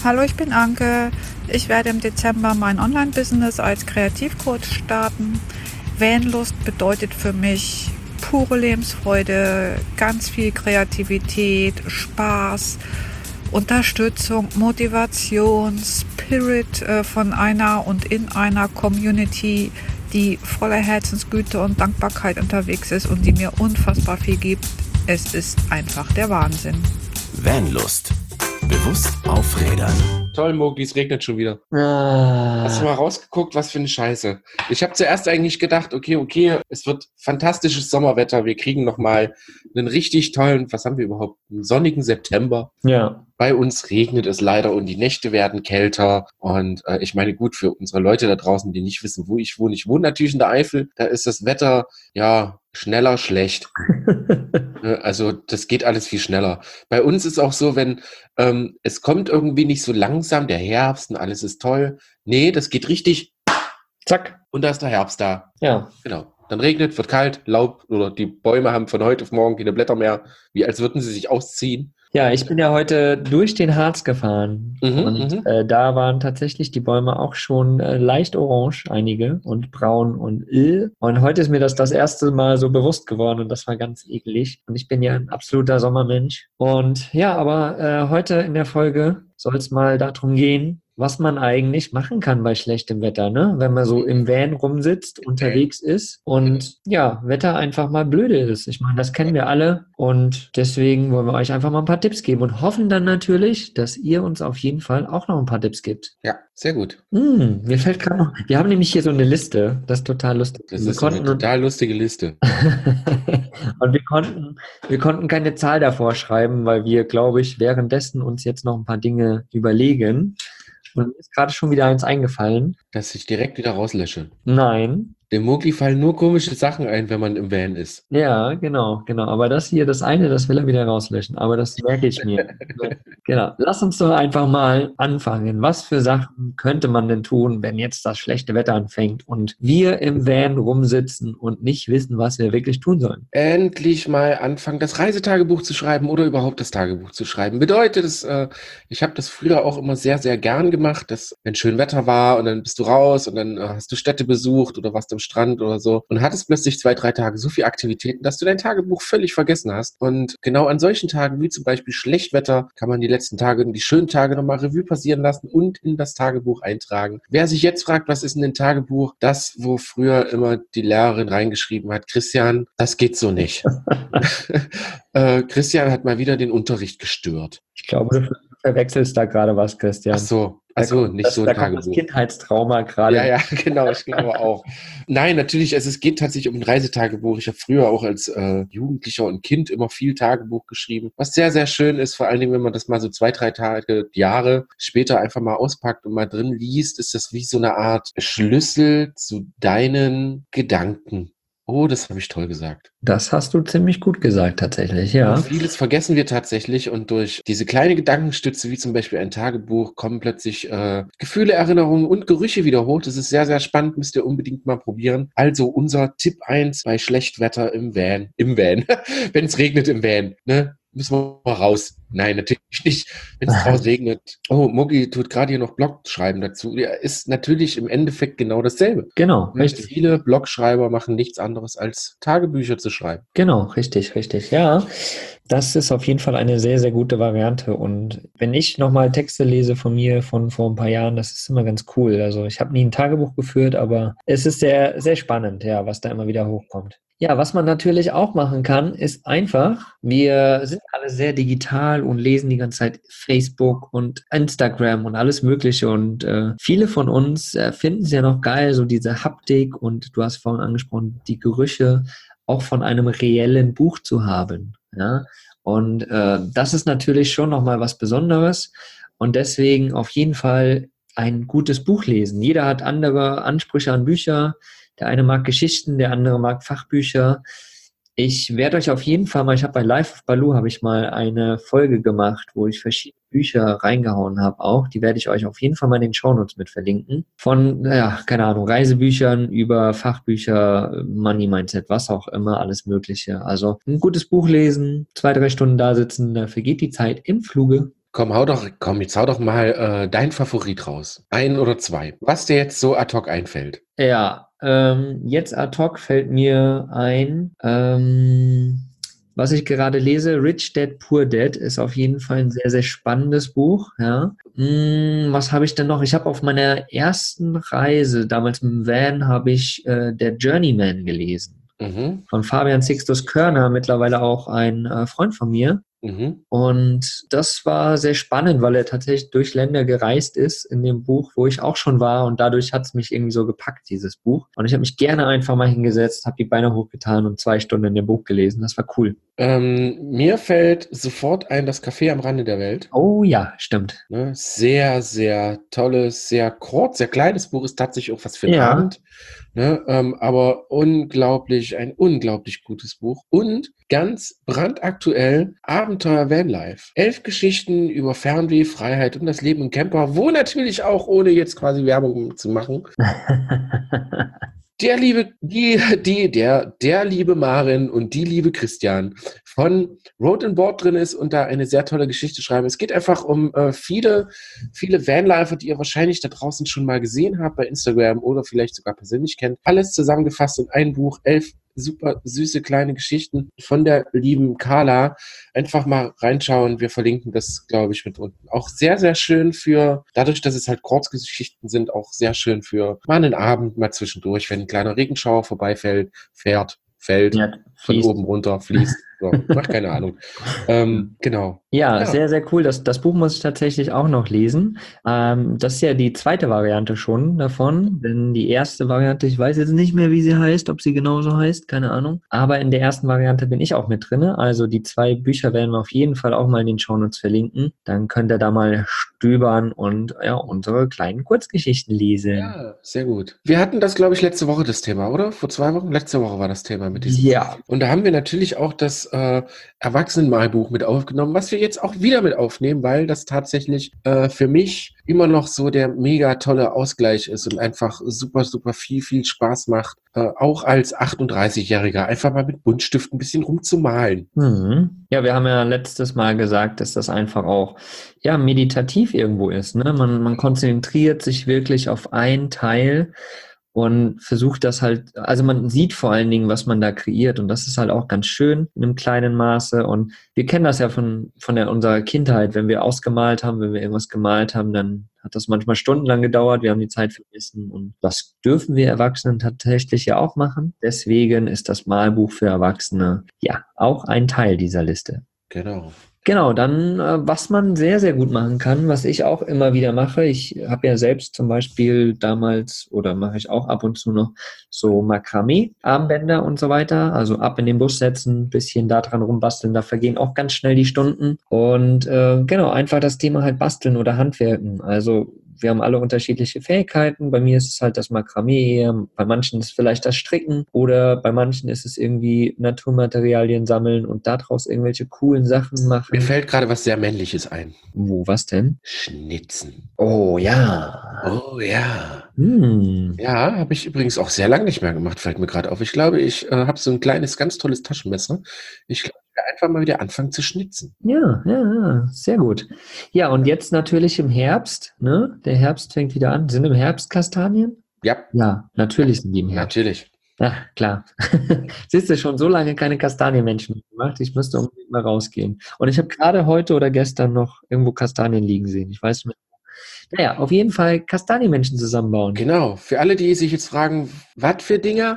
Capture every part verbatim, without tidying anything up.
Hallo, ich bin Anke. Ich werde im Dezember mein Online-Business als Kreativcoach starten. Vanlust bedeutet für mich pure Lebensfreude, ganz viel Kreativität, Spaß, Unterstützung, Motivation, Spirit äh, von einer und in einer Community, die voller Herzensgüte und Dankbarkeit unterwegs ist und die mir unfassbar viel gibt. Es ist einfach der Wahnsinn. Vanlust. Bewusst aufrädern. Toll, Mogli, es regnet schon wieder. Ah. Hast du mal rausgeguckt, was für eine Scheiße. Ich habe zuerst eigentlich gedacht, okay, okay, es wird fantastisches Sommerwetter. Wir kriegen nochmal einen richtig tollen, was haben wir überhaupt, einen sonnigen September. Ja. Bei uns regnet es leider und die Nächte werden kälter. Und äh, ich meine, gut, für unsere Leute da draußen, die nicht wissen, wo ich wohne. Ich wohne natürlich in der Eifel. Da ist das Wetter, ja, schneller schlecht. Also das geht alles viel schneller. Bei uns ist auch so, wenn ähm, es kommt irgendwie nicht so langsam, der Herbst und alles ist toll. Nee, das geht richtig. Zack. Und da ist der Herbst da. Ja. Genau. Dann regnet, wird kalt, Laub oder die Bäume haben von heute auf morgen keine Blätter mehr, wie als würden sie sich ausziehen. Ja, ich bin ja heute durch den Harz gefahren Mhm, und mhm. äh, da waren tatsächlich die Bäume auch schon äh, leicht orange, einige, und braun und ill. Und heute ist mir das das erste Mal so bewusst geworden und das war ganz eklig. Und ich bin ja ein absoluter Sommermensch. Und ja, aber äh, heute in der Folge soll es mal darum gehen, was man eigentlich machen kann bei schlechtem Wetter, ne? Wenn man so im Van rumsitzt, unterwegs ist und ja, Wetter einfach mal blöde ist. Ich meine, das kennen wir alle und deswegen wollen wir euch einfach mal ein paar Tipps geben und hoffen dann natürlich, dass ihr uns auf jeden Fall auch noch ein paar Tipps gibt. Ja, sehr gut. Hm, mir fällt gerade noch, wir haben nämlich hier so eine Liste, das ist total lustig. Das wir ist eine total lustige Liste. und wir konnten, wir konnten keine Zahl davor schreiben, weil wir, glaube ich, währenddessen uns jetzt noch ein paar Dinge überlegen. Und mir ist gerade schon wieder eins eingefallen. Dass ich direkt wieder rauslösche. Nein. Dem Mogli fallen nur komische Sachen ein, wenn man im Van ist. Ja, genau, genau. Aber das hier, das eine, das will er wieder rauslöschen. Aber das merke ich mir. Genau. Lass uns doch einfach mal anfangen. Was für Sachen könnte man denn tun, wenn jetzt das schlechte Wetter anfängt und wir im Van rumsitzen und nicht wissen, was wir wirklich tun sollen? Endlich mal anfangen, das Reisetagebuch zu schreiben oder überhaupt das Tagebuch zu schreiben. Bedeutet es, äh, ich habe das früher auch immer sehr, sehr gern gemacht, dass wenn schön Wetter war und dann bist du raus und dann äh, hast du Städte besucht oder warst am Strand oder so und hattest plötzlich zwei, drei Tage so viel Aktivitäten, dass du dein Tagebuch völlig vergessen hast. Und genau an solchen Tagen, wie zum Beispiel Schlechtwetter, kann man die letzten Tage, die schönen Tage nochmal Revue passieren lassen und in das Tagebuch eintragen. Wer sich jetzt fragt, was ist denn ein Tagebuch? Das, wo früher immer die Lehrerin reingeschrieben hat, Christian, das geht so nicht. äh, Christian hat mal wieder den Unterricht gestört. Ich glaube, du verwechselst da gerade was, Christian. Ach so. Also nicht das, so ein da Tagebuch. Kommt das Kindheitstrauma gerade. Ja, ja, genau, ich glaube auch. Nein, natürlich, also es geht tatsächlich um ein Reisetagebuch. Ich habe früher auch als äh, Jugendlicher und Kind immer viel Tagebuch geschrieben, was sehr, sehr schön ist, vor allen Dingen, wenn man das mal so zwei, drei Tage, Jahre später einfach mal auspackt und mal drin liest, ist das wie so eine Art Schlüssel zu deinen Gedanken. Oh, das habe ich toll gesagt. Das hast du ziemlich gut gesagt, tatsächlich, ja. Und vieles vergessen wir tatsächlich und durch diese kleine Gedankenstütze, wie zum Beispiel ein Tagebuch, kommen plötzlich äh, Gefühle, Erinnerungen und Gerüche wieder hoch. Das ist sehr, sehr spannend, müsst ihr unbedingt mal probieren. Also unser Tipp eins bei Schlechtwetter im Van. Im Van. Wenn es regnet im Van, ne? Müssen wir mal raus. Nein, natürlich nicht, wenn es draußen regnet. Oh, Mogli tut gerade hier noch Blog schreiben dazu. Ja, ist natürlich im Endeffekt genau dasselbe. Genau, Und richtig. viele Blogschreiber machen nichts anderes, als Tagebücher zu schreiben. Genau, richtig, richtig. Ja, das ist auf jeden Fall eine sehr, sehr gute Variante. Und wenn ich nochmal Texte lese von mir von vor ein paar Jahren, das ist immer ganz cool. Also ich habe nie ein Tagebuch geführt, aber es ist sehr, sehr spannend, ja, was da immer wieder hochkommt. Ja, was man natürlich auch machen kann, ist einfach, wir sind alle sehr digital und lesen die ganze Zeit Facebook und Instagram und alles Mögliche und äh, viele von uns äh, finden es ja noch geil, so diese Haptik und du hast vorhin angesprochen, die Gerüche auch von einem reellen Buch zu haben, ja, und äh, das ist natürlich schon nochmal was Besonderes und deswegen auf jeden Fall ein gutes Buch lesen. Jeder hat andere Ansprüche an Bücher. Der eine mag Geschichten, der andere mag Fachbücher. Ich werde euch auf jeden Fall mal, ich habe bei Live of Baloo habe ich mal eine Folge gemacht, wo ich verschiedene Bücher reingehauen habe auch. Die werde ich euch auf jeden Fall mal in den Shownotes mit verlinken. Von, ja, keine Ahnung, Reisebüchern über Fachbücher, Money Mindset, was auch immer, alles Mögliche. Also ein gutes Buch lesen, zwei, drei Stunden da sitzen, da vergeht die Zeit im Fluge. Komm, hau doch, komm, jetzt hau doch mal äh, dein Favorit raus. Ein oder zwei. Was dir jetzt so ad hoc einfällt. Ja, ähm, jetzt ad hoc fällt mir ein, ähm, was ich gerade lese, Rich Dad, Poor Dad, ist auf jeden Fall ein sehr, sehr spannendes Buch. Ja. Hm, was habe ich denn noch? Ich habe auf meiner ersten Reise, damals mit dem Van, habe ich äh, Der Journeyman gelesen. Mhm. Von Fabian Sixtus Körner, mittlerweile auch ein äh, Freund von mir. Mhm. Und das war sehr spannend, weil er tatsächlich durch Länder gereist ist in dem Buch, wo ich auch schon war. Und dadurch hat es mich irgendwie so gepackt, dieses Buch. Und ich habe mich gerne einfach mal hingesetzt, habe die Beine hochgetan und zwei Stunden in dem Buch gelesen. Das war cool. Ähm, mir fällt sofort ein, das Café am Rande der Welt. Oh ja, stimmt. Ne? Sehr, sehr tolles, sehr kurz, sehr kleines Buch, ist tatsächlich auch was für den Ja. Abend. Ne? Ähm, aber unglaublich, ein unglaublich gutes Buch. Und ganz brandaktuell Abenteuer Vanlife. Elf Geschichten über Fernweh, Freiheit und das Leben im Camper, wo natürlich auch, ohne jetzt quasi Werbung zu machen, Der liebe, die, die, der, der liebe Maren und die liebe Christian von Road and Board drin ist und da eine sehr tolle Geschichte schreiben. Es geht einfach um äh, viele, viele Vanlifer, die ihr wahrscheinlich da draußen schon mal gesehen habt bei Instagram oder vielleicht sogar persönlich kennt. Alles zusammengefasst in ein Buch, elf super süße kleine Geschichten von der lieben Carla. Einfach mal reinschauen. Wir verlinken das, glaube ich, mit unten. Auch sehr, sehr schön für, dadurch, dass es halt Kurzgeschichten sind, auch sehr schön für mal einen Abend, mal zwischendurch, wenn ein kleiner Regenschauer vorbeifällt, fährt, fällt, Ja, von fließt. oben runter, fließt. So, macht keine Ahnung. Ähm, genau. Ja, Ja. sehr, sehr cool. Das, das Buch muss ich tatsächlich auch noch lesen. Ähm, das ist ja die zweite Variante schon davon, denn die erste Variante, ich weiß jetzt nicht mehr, wie sie heißt, ob sie genauso heißt, keine Ahnung. Aber in der ersten Variante bin ich auch mit drin. Also die zwei Bücher werden wir auf jeden Fall auch mal in den Shownotes verlinken. Dann könnt ihr da mal stöbern und ja, unsere kleinen Kurzgeschichten lesen. Ja, sehr gut. Wir hatten das, glaube ich, letzte Woche das Thema, oder? Vor zwei Wochen? Letzte Woche war das Thema mit diesem. Ja. Und da haben wir natürlich auch das äh, Erwachsenenmalbuch mit aufgenommen, was wir jetzt auch wieder mit aufnehmen, weil das tatsächlich äh, für mich immer noch so der mega tolle Ausgleich ist und einfach super, super viel, viel Spaß macht, äh, auch als achtunddreißigjähriger einfach mal mit Buntstift ein bisschen rumzumalen. Mhm. Ja, wir haben ja letztes Mal gesagt, dass das einfach auch ja meditativ irgendwo ist. Ne? Man, man konzentriert sich wirklich auf einen Teil und versucht das halt, also man sieht vor allen Dingen, was man da kreiert und das ist halt auch ganz schön in einem kleinen Maße und wir kennen das ja von, von der, unserer Kindheit, wenn wir ausgemalt haben, wenn wir irgendwas gemalt haben, dann hat das manchmal stundenlang gedauert, wir haben die Zeit vergessen und das dürfen wir Erwachsenen tatsächlich ja auch machen. Deswegen ist das Malbuch für Erwachsene ja auch ein Teil dieser Liste. Genau. Genau, dann, äh, was man sehr, sehr gut machen kann, was ich auch immer wieder mache, ich habe ja selbst zum Beispiel damals, oder mache ich auch ab und zu noch, so Makramee-Armbänder und so weiter, also ab in den Bus setzen, bisschen da dran rumbasteln, da vergehen auch ganz schnell die Stunden und äh, genau, einfach das Thema halt basteln oder Handwerken, also wir haben alle unterschiedliche Fähigkeiten. Bei mir ist es halt das Makramee eher, bei manchen ist es vielleicht das Stricken oder bei manchen ist es irgendwie Naturmaterialien sammeln und daraus irgendwelche coolen Sachen machen. Mir fällt gerade was sehr Männliches ein. Wo, was denn? Schnitzen. Oh ja. Oh ja. Hm. Ja, habe ich übrigens auch sehr lange nicht mehr gemacht, fällt mir gerade auf. Ich glaube, ich äh, habe so ein kleines, ganz tolles Taschenmesser. Ich glaube, ich werde einfach mal wieder anfangen zu schnitzen. Ja, ja, ja, sehr gut. Ja, und jetzt natürlich im Herbst, ne? Der Herbst fängt wieder an. Sind im Herbst Kastanien? Ja, Ja, natürlich sind die im Herbst. natürlich. Ja, klar. Siehst du, schon so lange keine Kastanienmenschen gemacht. Ich müsste unbedingt mal rausgehen. Und ich habe gerade heute oder gestern noch irgendwo Kastanien liegen sehen. Ich weiß nicht. Naja, auf jeden Fall Kastanienmenschen zusammenbauen. Genau. Für alle, die sich jetzt fragen, was für Dinger?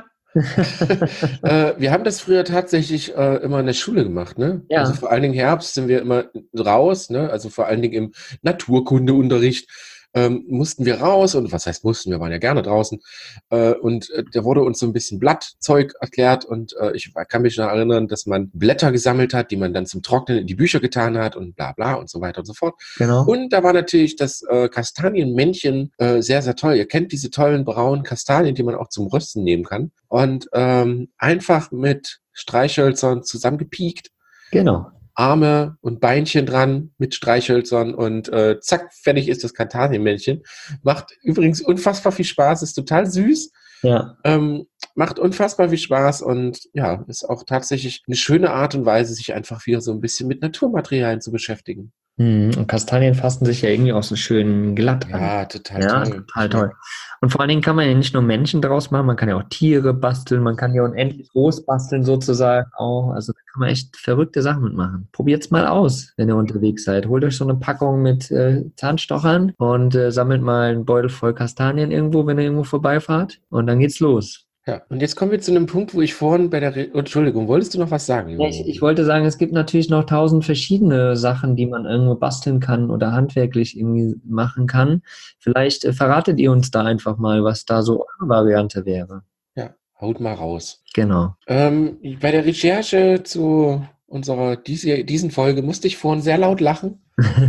äh, wir haben das früher tatsächlich äh, immer in der Schule gemacht, ne? Ja. Also vor allen Dingen Herbst sind wir immer raus, ne? Also vor allen Dingen im Naturkundeunterricht. Ähm, mussten wir raus und was heißt mussten, wir waren ja gerne draußen äh, und äh, da wurde uns so ein bisschen Blattzeug erklärt und äh, ich kann mich noch erinnern, dass man Blätter gesammelt hat, die man dann zum Trocknen in die Bücher getan hat und bla bla und so weiter und so fort. Genau. Und da war natürlich das äh, Kastanienmännchen äh, sehr, sehr toll. Ihr kennt diese tollen braunen Kastanien, die man auch zum Rösten nehmen kann und ähm, einfach mit Streichhölzern zusammengepiekt. Genau. Arme und Beinchen dran mit Streichhölzern und äh, zack, fertig ist das Kastanienmännchen. Macht übrigens unfassbar viel Spaß, ist total süß, Ja. ähm, macht unfassbar viel Spaß und ja, ist auch tatsächlich eine schöne Art und Weise, sich einfach wieder so ein bisschen mit Naturmaterialien zu beschäftigen. Mhm. Und Kastanien fassen sich ja irgendwie auch so schön glatt an. Ja, total Ja, toll. total Ich toll. mag, Und vor allen Dingen kann man ja nicht nur Menschen draus machen, man kann ja auch Tiere basteln, man kann ja unendlich groß basteln sozusagen auch. Also da kann man echt verrückte Sachen mitmachen. Probiert's mal aus, wenn ihr unterwegs seid. Holt euch so eine Packung mit äh, Zahnstochern und äh, sammelt mal einen Beutel voll Kastanien irgendwo, wenn ihr irgendwo vorbeifahrt. Und dann geht's los. ja. Und jetzt kommen wir zu einem Punkt, wo ich vorhin bei der, Re Entschuldigung, wolltest du noch was sagen, Ja, lieber ich, ich Moni? wollte sagen, es gibt natürlich noch tausend verschiedene Sachen, die man irgendwo basteln kann oder handwerklich irgendwie machen kann. Vielleicht äh, verratet ihr uns da einfach mal, was da so eure Variante wäre. Ja, haut mal raus. Genau. Ähm, bei der Recherche zu unserer diese, diesen Folge musste ich vorhin sehr laut lachen.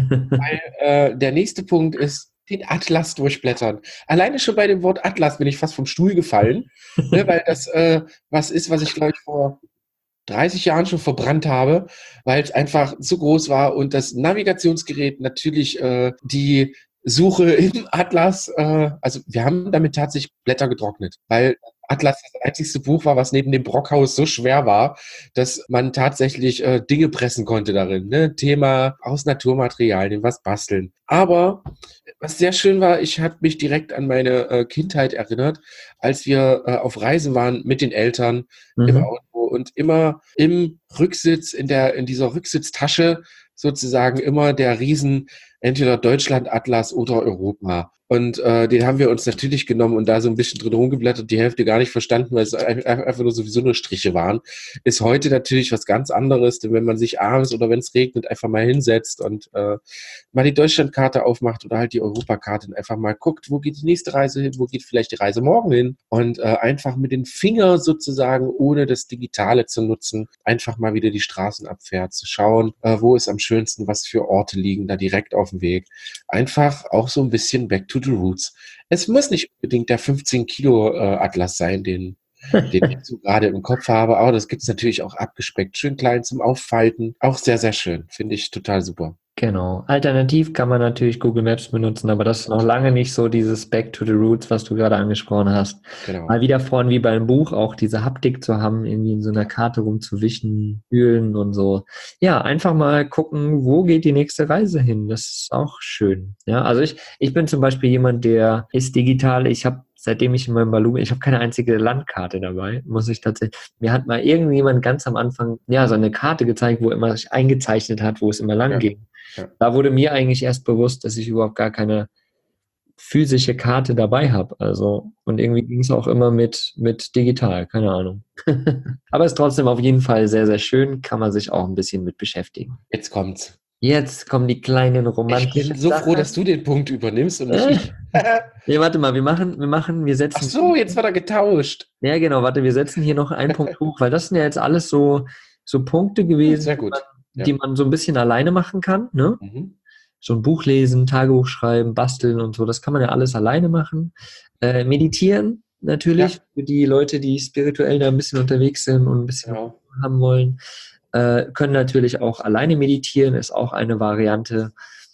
Äh, der nächste Punkt ist den Atlas durchblättern. Alleine schon bei dem Wort Atlas bin ich fast vom Stuhl gefallen, ne, weil das äh, was ist, was ich glaube ich vor dreißig Jahren schon verbrannt habe, weil es einfach zu groß war und das Navigationsgerät natürlich äh, die Suche im Atlas, äh, also wir haben damit tatsächlich Blätter getrocknet, weil Atlas das einzigste Buch war, was neben dem Brockhaus so schwer war, dass man tatsächlich äh, Dinge pressen konnte darin. Ne? Thema aus Naturmaterialien, was basteln. Aber was sehr schön war, ich habe mich direkt an meine äh, Kindheit erinnert, als wir äh, auf Reisen waren mit den Eltern im Mhm. Auto und immer im Rücksitz, in der, in dieser Rücksitztasche sozusagen immer der Riesen, entweder Deutschland-Atlas oder Europa. Und äh, den haben wir uns natürlich genommen und da so ein bisschen drin rumgeblättert, die Hälfte gar nicht verstanden, weil es ein- einfach nur sowieso nur Striche waren. Ist heute natürlich was ganz anderes, denn wenn man sich abends oder wenn es regnet, einfach mal hinsetzt und äh, mal die Deutschlandkarte aufmacht oder halt die Europakarte und einfach mal guckt, wo geht die nächste Reise hin, wo geht vielleicht die Reise morgen hin und äh, einfach mit den Fingern sozusagen, ohne das Digitale zu nutzen, einfach mal wieder die Straßen abfährt, zu schauen, äh, wo ist am schönsten, was für Orte liegen da direkt auf dem Weg. Einfach auch so ein bisschen back to the roots. Es muss nicht unbedingt der fünfzehn Kilo äh, Atlas sein, den den ich so gerade im Kopf habe, aber das gibt es natürlich auch abgespeckt, schön klein zum Auffalten, auch sehr, sehr schön, finde ich total super. Genau. Alternativ kann man natürlich Google Maps benutzen, aber das ist noch lange nicht so dieses Back to the Roots, was du gerade angesprochen hast. Genau. Mal wieder vorhin wie beim Buch auch diese Haptik zu haben, irgendwie in so einer Karte rumzuwischen, fühlen und so. Ja, einfach mal gucken, wo geht die nächste Reise hin. Das ist auch schön. Ja, also ich, ich bin zum Beispiel jemand, der ist digital. Ich habe seitdem ich in meinem Balloon bin, ich habe keine einzige Landkarte dabei, muss ich tatsächlich. Mir hat mal irgendjemand ganz am Anfang, ja, so eine Karte gezeigt, wo immer sich eingezeichnet hat, wo es immer lang Ja. ging. Ja. Da wurde mir eigentlich erst bewusst, dass ich überhaupt gar keine physische Karte dabei habe. Also, und irgendwie ging es auch immer mit, mit digital, keine Ahnung. Aber es ist trotzdem auf jeden Fall sehr, sehr schön, kann man sich auch ein bisschen mit beschäftigen. Jetzt kommt's. Jetzt kommen die kleinen Ich romantischen bin so froh, Sachen. dass du den Punkt übernimmst und nicht Äh, ich. nee, warte mal, wir machen, wir machen, wir setzen. Ach so, jetzt wird er getauscht. Ja, genau, warte, wir setzen hier noch einen Punkt hoch, weil das sind ja jetzt alles so, so Punkte gewesen, Sehr die gut. man, Ja. die man so ein bisschen alleine machen kann, ne? Mhm. So ein Buch lesen, Tagebuch schreiben, basteln und so, das kann man ja alles alleine machen. Äh, meditieren natürlich, Ja. für die Leute, die spirituell da ein bisschen unterwegs sind und ein bisschen Genau. haben wollen, äh, können natürlich auch alleine meditieren, ist auch eine Variante.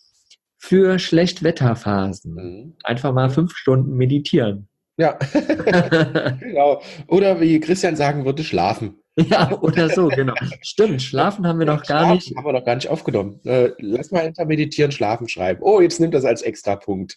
Für Schlechtwetterphasen Mhm. einfach mal fünf Stunden meditieren. Ja, genau. Oder wie Christian sagen würde, schlafen. Ja, oder so, genau. Stimmt, schlafen haben wir noch gar Schlafen nicht. haben wir noch gar nicht aufgenommen. Äh, lass mal hinter meditieren, schlafen schreiben. Oh, jetzt nimmt das als Extrapunkt.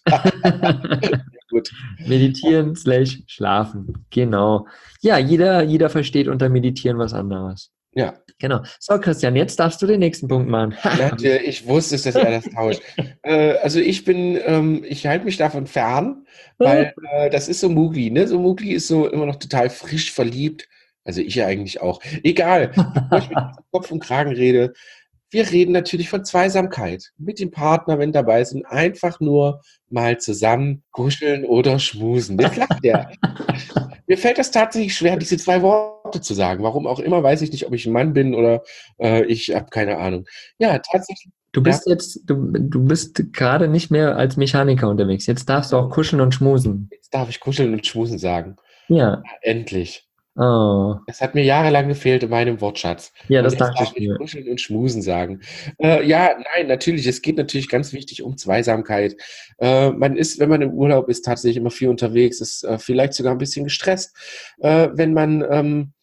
Gut. Meditieren slash schlafen. Genau. Ja, jeder, jeder versteht unter Meditieren was anderes. Ja, Genau. So, Christian, jetzt darfst du den nächsten Punkt machen. natürlich. Ich wusste es, dass er das tauscht. äh, also ich bin, ähm, ich halte mich davon fern, weil äh, das ist so Mugli, ne? So Mugli ist so immer noch total frisch verliebt. Also ich ja eigentlich auch. Egal, bevor ich mit Kopf und Kragen rede, wir reden natürlich von Zweisamkeit. Mit dem Partner, wenn dabei sind, einfach nur mal zusammen kuscheln oder schmusen. Jetzt lacht der. Mir fällt das tatsächlich schwer, diese zwei Worte zu sagen. Warum auch immer, weiß ich nicht, ob ich ein Mann bin oder äh, ich habe keine Ahnung. Ja, tatsächlich. Du bist jetzt, du, du bist gerade nicht mehr als Mechaniker unterwegs. Jetzt darfst du auch kuscheln und schmusen. Jetzt darf ich kuscheln und schmusen sagen. Ja. Endlich. Oh. Das hat mir jahrelang gefehlt in meinem Wortschatz. Ja, Und das jetzt dachte darf ich ich mir. kuscheln und schmusen sagen. Äh, ja, nein, natürlich. Es geht natürlich ganz wichtig um Zweisamkeit. Äh, man ist, wenn man im Urlaub ist, tatsächlich immer viel unterwegs, ist äh, vielleicht sogar ein bisschen gestresst. Äh, wenn man ähm,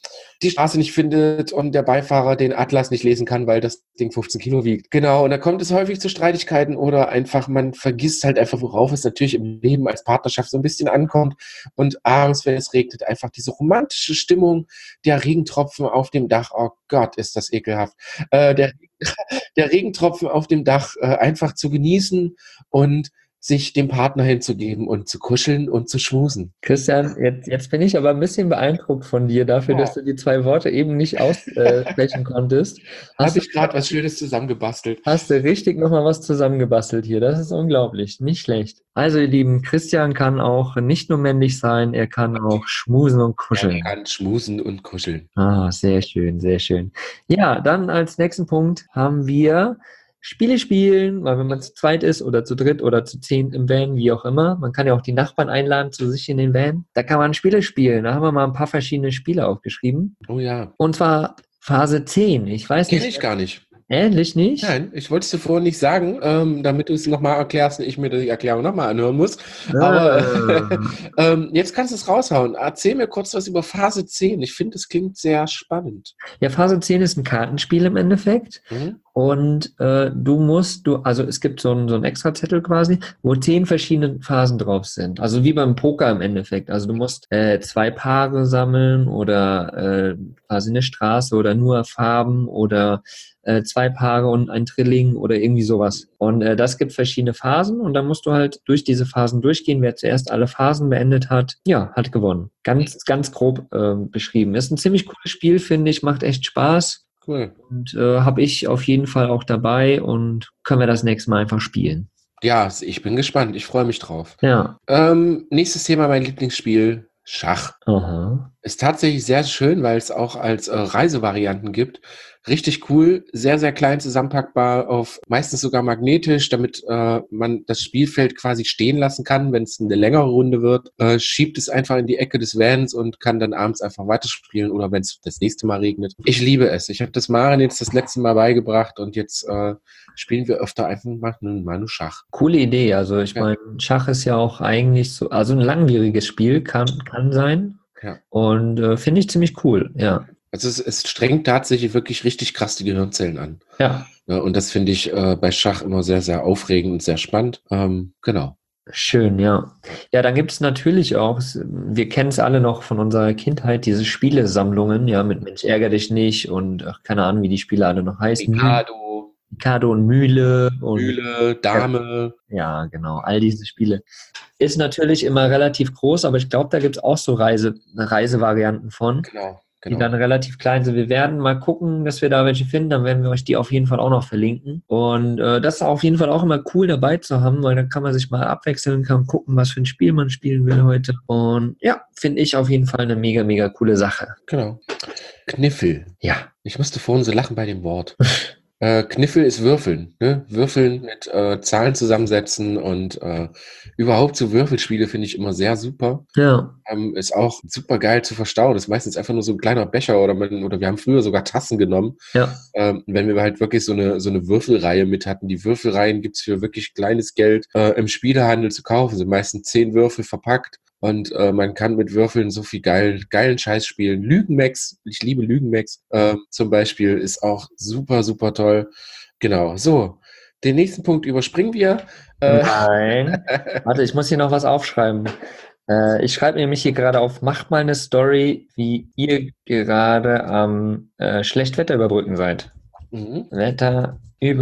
die Straße nicht findet und der Beifahrer den Atlas nicht lesen kann, weil das Ding fünfzehn Kilo wiegt. Genau, und da kommt es häufig zu Streitigkeiten oder einfach, man vergisst halt einfach, worauf es natürlich im Leben als Partnerschaft so ein bisschen ankommt. Und abends, wenn es regnet, einfach diese romantische Stimmung, der Regentropfen auf dem Dach, oh Gott, ist das ekelhaft, äh, der, der Regentropfen auf dem Dach äh, einfach zu genießen und sich dem Partner hinzugeben und zu kuscheln und zu schmusen. Christian, jetzt, jetzt bin ich aber ein bisschen beeindruckt von dir dafür, Ja. dass du die zwei Worte eben nicht aussprechen konntest. Hast Habe du ich gerade was Schönes zusammengebastelt. Hast du richtig nochmal was zusammengebastelt hier. Das ist unglaublich. Nicht schlecht. Also, ihr Lieben, Christian kann auch nicht nur männlich sein, er kann auch schmusen und kuscheln. Er kann schmusen und kuscheln. Ah, sehr schön, sehr schön. Ja, dann als nächsten Punkt haben wir Spiele spielen, weil wenn man zu zweit ist oder zu dritt oder zu zehn im Van, wie auch immer, man kann ja auch die Nachbarn einladen zu sich in den Van, da kann man Spiele spielen. Da haben wir mal ein paar verschiedene Spiele aufgeschrieben. Oh ja. Und zwar Phase zehn. Ich weiß Kenn nicht. ich gar nicht. Ähnlich nicht? Nein, ich wollte es dir vorhin nicht sagen, ähm, damit du es nochmal erklärst und ich mir die Erklärung nochmal anhören muss. Ah. Aber ähm, jetzt kannst du es raushauen. Erzähl mir kurz was über Phase zehn. Ich finde, es klingt sehr spannend. Ja, Phase zehn ist ein Kartenspiel im Endeffekt. Mhm. Und äh, du musst, du, also es gibt so einen so einen Extrazettel quasi, wo zehn verschiedene Phasen drauf sind. Also wie beim Poker im Endeffekt. Also du musst äh, zwei Paare sammeln oder äh, quasi eine Straße oder nur Farben oder äh, zwei Paare und ein Trilling oder irgendwie sowas. Und äh, das gibt verschiedene Phasen und dann musst du halt durch diese Phasen durchgehen. Wer zuerst alle Phasen beendet hat, ja, hat gewonnen. Ganz, ganz grob äh, beschrieben. Ist ein ziemlich cooles Spiel, finde ich, macht echt Spaß. Cool. Und äh, habe ich auf jeden Fall auch dabei und können wir das nächste Mal einfach spielen. Ja, ich bin gespannt. Ich freue mich drauf. Ja. Ähm, nächstes Thema, mein Lieblingsspiel, Schach. Aha. Ist tatsächlich sehr schön, weil es auch als äh, Reisevarianten gibt. Richtig cool, sehr, sehr klein zusammenpackbar, auf meistens sogar magnetisch, damit äh, man das Spielfeld quasi stehen lassen kann, wenn es eine längere Runde wird. Äh, schiebt es einfach in die Ecke des Vans und kann dann abends einfach weiterspielen oder wenn es das nächste Mal regnet. Ich liebe es. Ich habe das Maren jetzt das letzte Mal beigebracht und jetzt äh, spielen wir öfter einfach mal, mal nur Schach. Coole Idee. Also ich Ja. meine, Schach ist ja auch eigentlich so, also ein langwieriges Spiel kann, kann sein. Ja. Und äh, finde ich ziemlich cool, ja. Also es, es strengt tatsächlich wirklich richtig krass die Gehirnzellen an. Ja, Ja, und das finde ich äh, bei Schach immer sehr, sehr aufregend und sehr spannend. Ähm, genau. schön, ja. Ja, dann gibt es natürlich auch, s- wir kennen es alle noch von unserer Kindheit, diese Spielesammlungen, ja, mit Mensch, ärger dich nicht und ach, keine Ahnung, wie die Spiele alle noch heißen. Mikado, Mikado und Mühle und Mühle, Dame. ja, genau, all diese Spiele. Ist natürlich immer relativ groß, aber ich glaube, da gibt es auch so Reise, Reisevarianten von, Genau, die genau. dann relativ klein sind. Wir werden mal gucken, dass wir da welche finden, dann werden wir euch die auf jeden Fall auch noch verlinken. Und äh, das ist auf jeden Fall auch immer cool dabei zu haben, weil dann kann man sich mal abwechseln, kann gucken, was für ein Spiel man spielen will heute. Und ja, finde ich auf jeden Fall eine mega, mega coole Sache. Genau. Kniffel. Ja, Ich musste vorhin so lachen bei dem Wort. Äh, Kniffel ist Würfeln. Ne? Würfeln mit äh, Zahlen zusammensetzen und äh, überhaupt so Würfelspiele finde ich immer sehr super. ja, Ähm, ist auch super geil zu verstauen. Ist meistens einfach nur so ein kleiner Becher oder, man, oder wir haben früher sogar Tassen genommen. ja, Ähm, wenn wir halt wirklich so eine, so eine Würfelreihe mit hatten. Die Würfelreihen gibt's für wirklich kleines Geld äh, im Spielehandel zu kaufen. Sind meistens zehn Würfel verpackt. Und äh, man kann mit Würfeln so viel geil, geilen Scheiß spielen. Lügenmax, ich liebe Lügenmax äh, zum Beispiel, ist auch super, super toll. Genau, so. Den nächsten Punkt überspringen wir. Äh, nein. Warte, ich muss hier noch was aufschreiben. Äh, ich schreibe nämlich hier gerade auf, macht mal eine Story, wie ihr gerade am äh, Schlechtwetter überbrücken seid. mhm. Wetter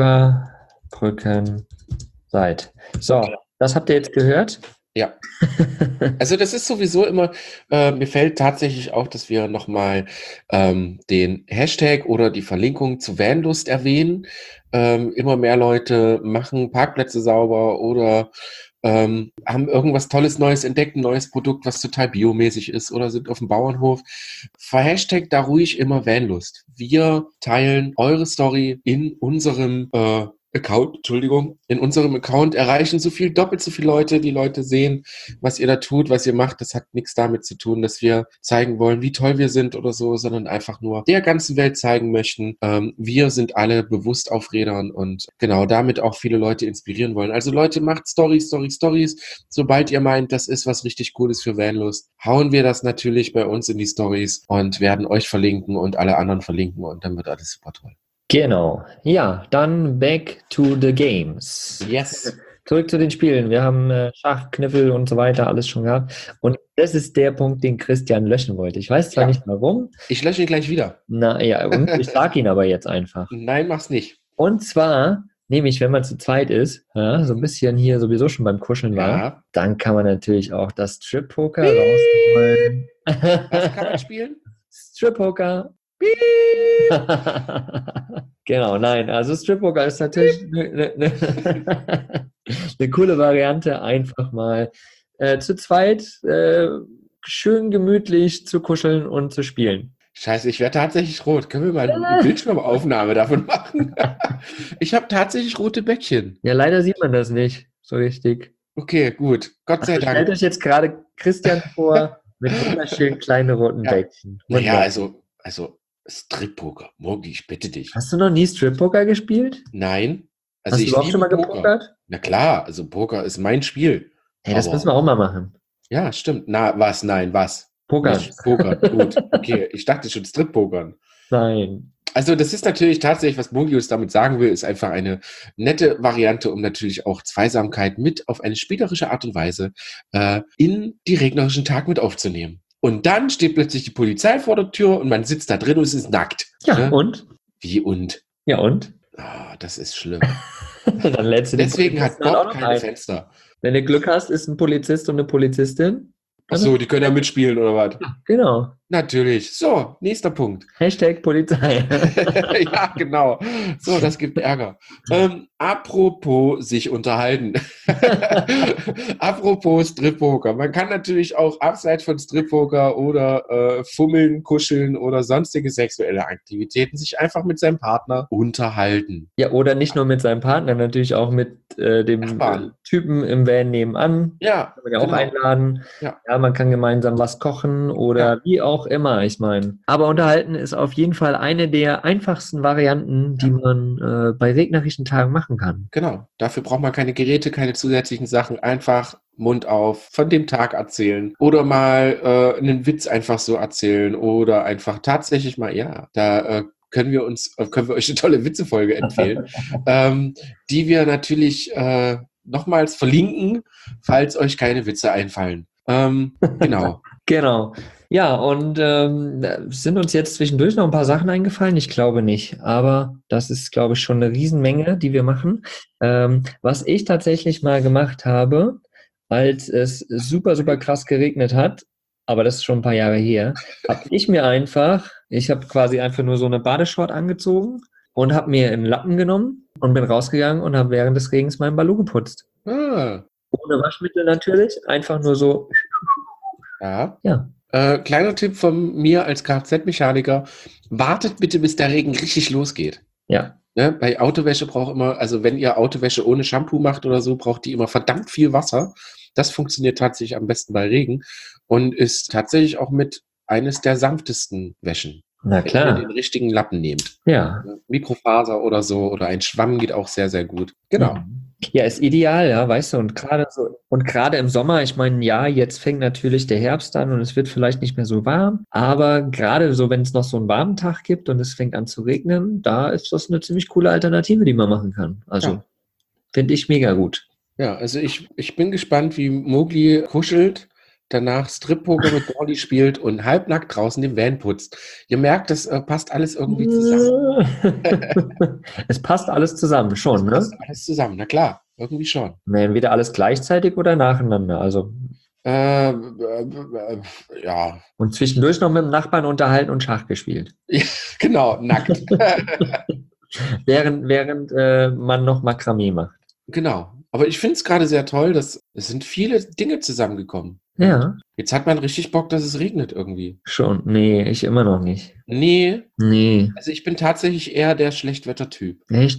überbrücken seid. So, das habt ihr jetzt gehört? Ja. Also das ist sowieso immer, äh, mir fällt tatsächlich auch, dass wir nochmal ähm, den Hashtag oder die Verlinkung zu Vanlust erwähnen. Ähm, immer mehr Leute machen Parkplätze sauber oder ähm, haben irgendwas Tolles Neues entdeckt, ein neues Produkt, was total biomäßig ist oder sind auf dem Bauernhof. Verhashtag da ruhig immer Vanlust. Wir teilen eure Story in unserem äh, Account, Entschuldigung, in unserem Account erreichen so viel, doppelt so viele Leute. Die Leute sehen, was ihr da tut, was ihr macht. Das hat nichts damit zu tun, dass wir zeigen wollen, wie toll wir sind oder so, sondern einfach nur der ganzen Welt zeigen möchten. Ähm, wir sind alle bewusst auf Rädern und genau damit auch viele Leute inspirieren wollen. Also Leute, macht Storys, Storys, Storys. Sobald ihr meint, das ist was richtig Cooles für Vanlust, hauen wir das natürlich bei uns in die Stories und werden euch verlinken und alle anderen verlinken und dann wird alles super toll. Genau. Ja, dann back to the games. Yes. Zurück zu den Spielen. Wir haben äh, Schach, Kniffel und so weiter alles schon gehabt. Und das ist der Punkt, den Christian löschen wollte. Ich weiß zwar Ja. nicht warum. Ich lösche ihn gleich wieder. Na ja, und ich sag ihn aber jetzt einfach. Nein, mach's nicht. Und zwar, nämlich wenn man zu zweit ist, ja, so ein bisschen hier sowieso schon beim Kuscheln war, Ja. dann kann man natürlich auch das Strip-Poker rausholen. Was kann man spielen? Strip-Poker. Genau, nein, also Strip-Poker ist natürlich eine, eine, eine coole Variante, einfach mal äh, zu zweit äh, schön gemütlich zu kuscheln und zu spielen. Scheiße, ich werde tatsächlich rot. Können wir mal eine Bildschirmaufnahme davon machen? Ich habe tatsächlich rote Bäckchen. Ja, leider sieht man das nicht so richtig. Okay, gut. Gott sei Also Dank. stellt euch jetzt gerade Christian vor mit wunderschönen kleinen roten Ja. Bäckchen. Naja, Wunderbar. also, also Strip-Poker. Morgi, ich bitte dich. Hast du noch nie Strip-Poker gespielt? Nein. Also Hast du ich überhaupt liebe schon mal Poker. gepokert? Na klar, also Poker ist mein Spiel. Hey, das Aber- müssen wir auch mal machen. Ja, stimmt. Na, was? Nein, was? Poker. Nicht Poker. Gut, okay. Ich dachte schon Strip-Pokern. Nein. Also das ist natürlich tatsächlich, was Mogius damit sagen will, ist einfach eine nette Variante, um natürlich auch Zweisamkeit mit auf eine spielerische Art und Weise äh, in die regnerischen Tag mit aufzunehmen. Und dann steht plötzlich die Polizei vor der Tür und man sitzt da drin und es ist nackt. Ja, Ne? und? Wie und? Ja, und? Ah, das ist schlimm. Dann lädst du den Deswegen hat Polizisten halt auch Bob noch keine ein. Fenster. Wenn du Glück hast, ist ein Polizist und eine Polizistin. Ach so, die können ja mitspielen oder was? Genau. Natürlich. So, nächster Punkt. Hashtag Polizei. Ja, genau. So, das gibt Ärger. Ähm, apropos sich unterhalten. Apropos Strip-Poker. Man kann natürlich auch abseits von Strip-Poker oder äh, Fummeln, Kuscheln oder sonstige sexuelle Aktivitäten sich einfach mit seinem Partner unterhalten. Ja, oder nicht nur mit seinem Partner, natürlich auch mit äh, dem Nachbarn. äh, Typen im Van nebenan. Ja, Kann man ja auch genau. einladen. Ja. Ja, man kann gemeinsam was kochen oder Ja. wie auch immer, ich meine. Aber unterhalten ist auf jeden Fall eine der einfachsten Varianten, die Ja. man äh, bei regnerischen Tagen machen kann. Genau. Dafür braucht man keine Geräte, keine zusätzlichen Sachen. Einfach Mund auf, von dem Tag erzählen oder mal äh, einen Witz einfach so erzählen oder einfach tatsächlich mal, ja, da äh, können wir uns, äh, können wir euch eine tolle Witzefolge empfehlen, ähm, die wir natürlich äh, nochmals verlinken, falls euch keine Witze einfallen. Ähm, genau. Genau. Ja, und ähm, da sind uns jetzt zwischendurch noch ein paar Sachen eingefallen? Ich glaube nicht, aber das ist, glaube ich, schon eine Riesenmenge, die wir machen. Ähm, was ich tatsächlich mal gemacht habe, als es super, super krass geregnet hat, aber das ist schon ein paar Jahre her, habe ich mir einfach, ich habe quasi einfach nur so eine Badeshort angezogen und habe mir einen Lappen genommen und bin rausgegangen und habe während des Regens meinen Balu geputzt. Ah, Ohne Waschmittel natürlich, einfach nur so, ja. ja. Äh, kleiner Tipp von mir als Kfz-Mechaniker, wartet bitte, bis der Regen richtig losgeht. Ja, Ne? Bei Autowäsche braucht immer, also wenn ihr Autowäsche ohne Shampoo macht oder so, braucht die immer verdammt viel Wasser. Das funktioniert tatsächlich am besten bei Regen und ist tatsächlich auch mit eines der sanftesten Wäschen. na Wenn ihr klar. den richtigen Lappen nehmt. Ja. Mikrofaser oder so oder ein Schwamm geht auch sehr, sehr gut. Genau. Ja, ist ideal, ja, weißt du, und gerade so, und gerade im Sommer, ich meine, ja, jetzt fängt natürlich der Herbst an und es wird vielleicht nicht mehr so warm, aber gerade so, wenn es noch so einen warmen Tag gibt und es fängt an zu regnen, da ist das eine ziemlich coole Alternative, die man machen kann. Also, Ja. finde ich mega gut. Ja, also ich, ich bin gespannt, wie Mowgli kuschelt, danach Strip-Poker mit Dolly spielt und halbnackt draußen den Van putzt. Ihr merkt, das äh, passt alles irgendwie zusammen. Es passt alles zusammen, schon, ne? Passt alles zusammen, na klar, irgendwie schon. Entweder alles gleichzeitig oder nacheinander, also. Äh, äh, äh, ja, Und zwischendurch noch mit dem Nachbarn unterhalten und Schach gespielt. genau, nackt. Während, während äh, man noch Makramee macht. Genau. Aber ich finde es gerade sehr toll, dass es sind viele Dinge zusammengekommen. Ja, Jetzt hat man richtig Bock, dass es regnet irgendwie. schon. Nee, ich immer noch nicht. Nee, Nee, also ich bin tatsächlich eher der Schlechtwettertyp. echt?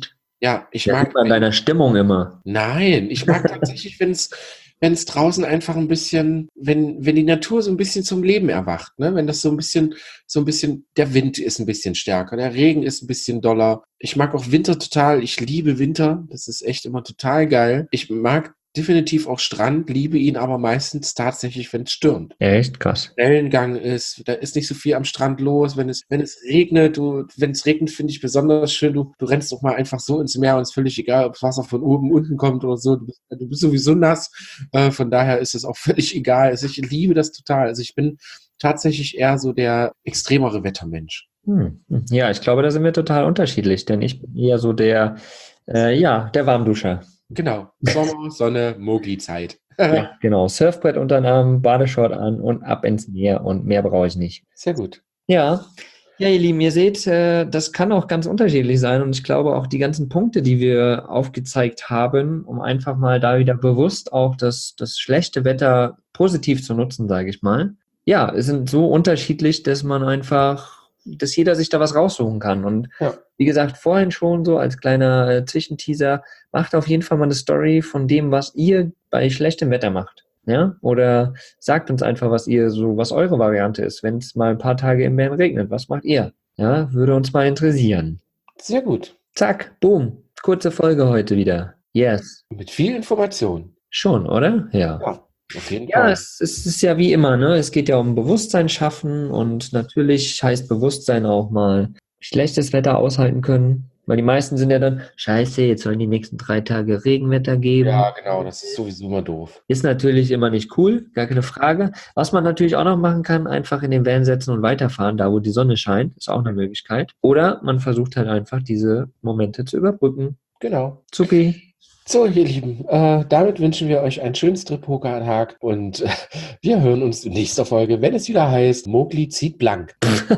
Ja, ich Ja, mag sieht man an deiner Stimmung immer. Nein, ich mag tatsächlich, wenn es wenn es draußen einfach ein bisschen, wenn wenn die Natur so ein bisschen zum Leben erwacht, ne? Wenn das so ein bisschen, so ein bisschen, der Wind ist ein bisschen stärker, der Regen ist ein bisschen doller. Ich mag auch Winter total. Ich liebe Winter. Das ist echt immer total geil. Ich mag definitiv auch Strand, liebe ihn aber meistens tatsächlich, wenn es stürmt. Echt krass. Wellengang ist, da ist nicht so viel am Strand los. Wenn es, wenn es regnet, du, wenn es regnet, finde ich besonders schön. Du, du rennst doch mal einfach so ins Meer und es ist völlig egal, ob das Wasser von oben, unten kommt oder so. Du bist, du bist sowieso nass. Äh, von daher ist es auch völlig egal. Also ich liebe das total. Also ich bin tatsächlich eher so der extremere Wettermensch. Hm. Ja, ich glaube, da sind wir total unterschiedlich, denn ich bin eher so der, äh, ja, der Warmduscher. Genau. Sommer, Sonne, Mogli-Zeit. Ja, genau. Surfbrett unter den Arm, Badeshort an und ab ins Meer und mehr brauche ich nicht. Sehr gut. Ja. Ja, ihr Lieben, ihr seht, äh, das kann auch ganz unterschiedlich sein und ich glaube auch die ganzen Punkte, die wir aufgezeigt haben, um einfach mal da wieder bewusst auch das, das schlechte Wetter positiv zu nutzen, sage ich mal. Ja, es sind so unterschiedlich, dass man einfach, dass jeder sich da was raussuchen kann und Ja. wie gesagt, vorhin schon so als kleiner äh, Zwischenteaser, macht auf jeden Fall mal eine Story von dem, was ihr bei schlechtem Wetter macht. Ja? Oder sagt uns einfach, was ihr so, was eure Variante ist, wenn es mal ein paar Tage im Bern regnet. Was macht ihr? Ja, würde uns mal interessieren. Sehr gut. Zack, boom. Kurze Folge heute wieder. Yes. Mit viel Information. Schon, oder? Ja. Ja, auf jeden Ja, Fall. es, es ist ja wie immer, ne? Es geht ja um Bewusstsein schaffen und natürlich heißt Bewusstsein auch mal schlechtes Wetter aushalten können. Weil die meisten sind ja dann, scheiße, jetzt sollen die nächsten drei Tage Regenwetter geben. Ja, genau, das ist sowieso immer doof. Ist natürlich immer nicht cool, gar keine Frage. Was man natürlich auch noch machen kann, einfach in den Van setzen und weiterfahren, da wo die Sonne scheint, ist auch eine Möglichkeit. Oder man versucht halt einfach diese Momente zu überbrücken. Genau. Supi. So, ihr Lieben, äh, damit wünschen wir euch einen schönen Strip-Poker-Tag und äh, wir hören uns in nächster Folge, wenn es wieder heißt, Mogli zieht blank.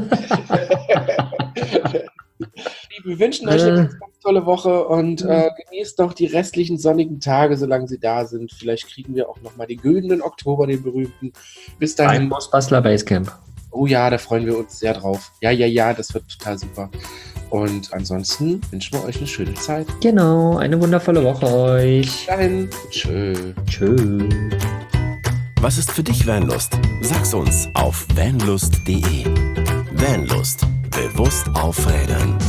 Wir wünschen euch eine ganz, ganz tolle Woche und äh, genießt noch die restlichen sonnigen Tage, solange sie da sind. Vielleicht kriegen wir auch nochmal den güldenen Oktober, den berühmten. Bis dahin. Ein Ghostbustler Basecamp. Oh ja, da freuen wir uns sehr drauf. Ja, ja, ja, das wird total super. Und ansonsten wünschen wir euch eine schöne Zeit. Genau, eine wundervolle Woche euch. Bis dahin. Tschö. Tschö. Was ist für dich Vanlust? Sag's uns auf vanlust punkt de. Vanlust. Bewusst aufrädern.